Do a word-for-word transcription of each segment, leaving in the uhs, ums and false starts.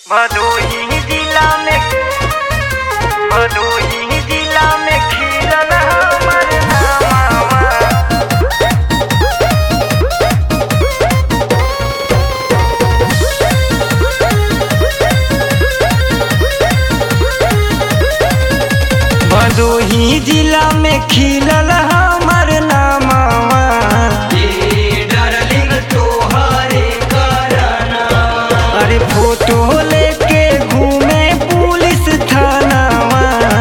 भदोही जिला में भदोही जिला में खिलल हमर नामवा। भदोही जिला में खिलल हमर नामवा। अरे फोटो लेके घूमे पुलिस थानावा।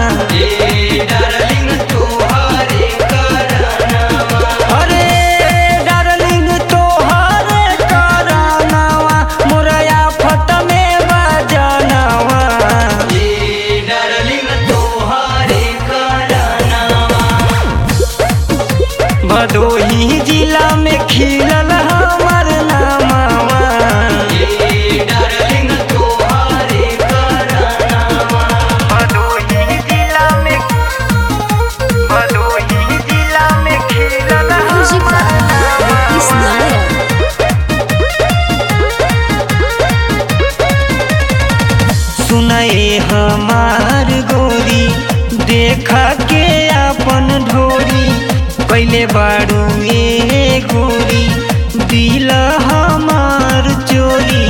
अरे डार्लिंग तोहरे करानावा, मोरया फट में बजानावा। भदोही जिला में खिलल हमर नामवा। भदोही जिला में भदोही जिला में खिलल हमर नामवा। सुनाए हमार गोरी देखा के अपन ढोरी, पहले बारू ए गोरी दिल हमार चोरी।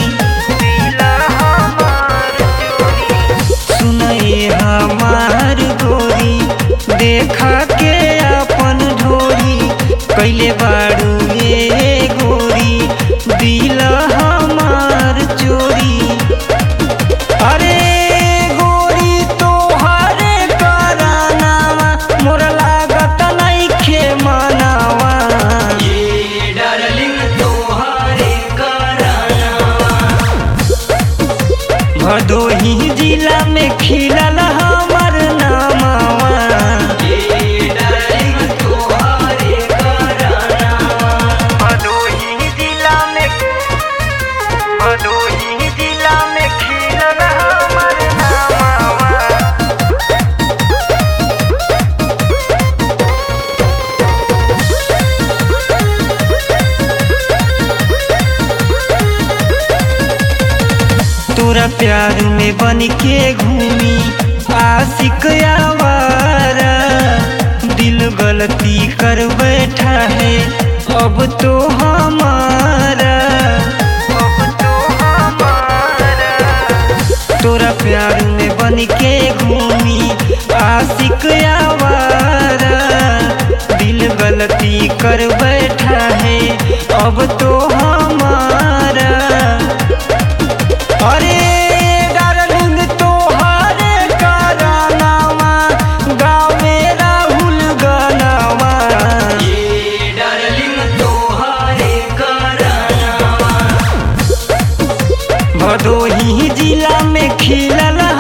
सुनाए हमार गोरी देखा के अपन ढोरी, पहले बारू ए गोरी दिल हमार चोरी। अरे गोरी तोहरे करानावा, मोर लागत नइखे मनावा। भदोही जिला में खिलल हमर नामवा। भदोही जिला में भदोही जिला में खिलल हमर नामवा। तोरा प्यार में बन के घूमी आशिक आवारा, दिल गलती कर बैठा है अब तो हमारा। अब तो हमारा तोरा प्यार में बन के घूमी आशिक आवारा, दिल गलती कर बैठा है अब तो हमारा। अरे डार्लिंग तोहरे करानावा, गावे राहुल गानावा। भदोही जिला में खिलल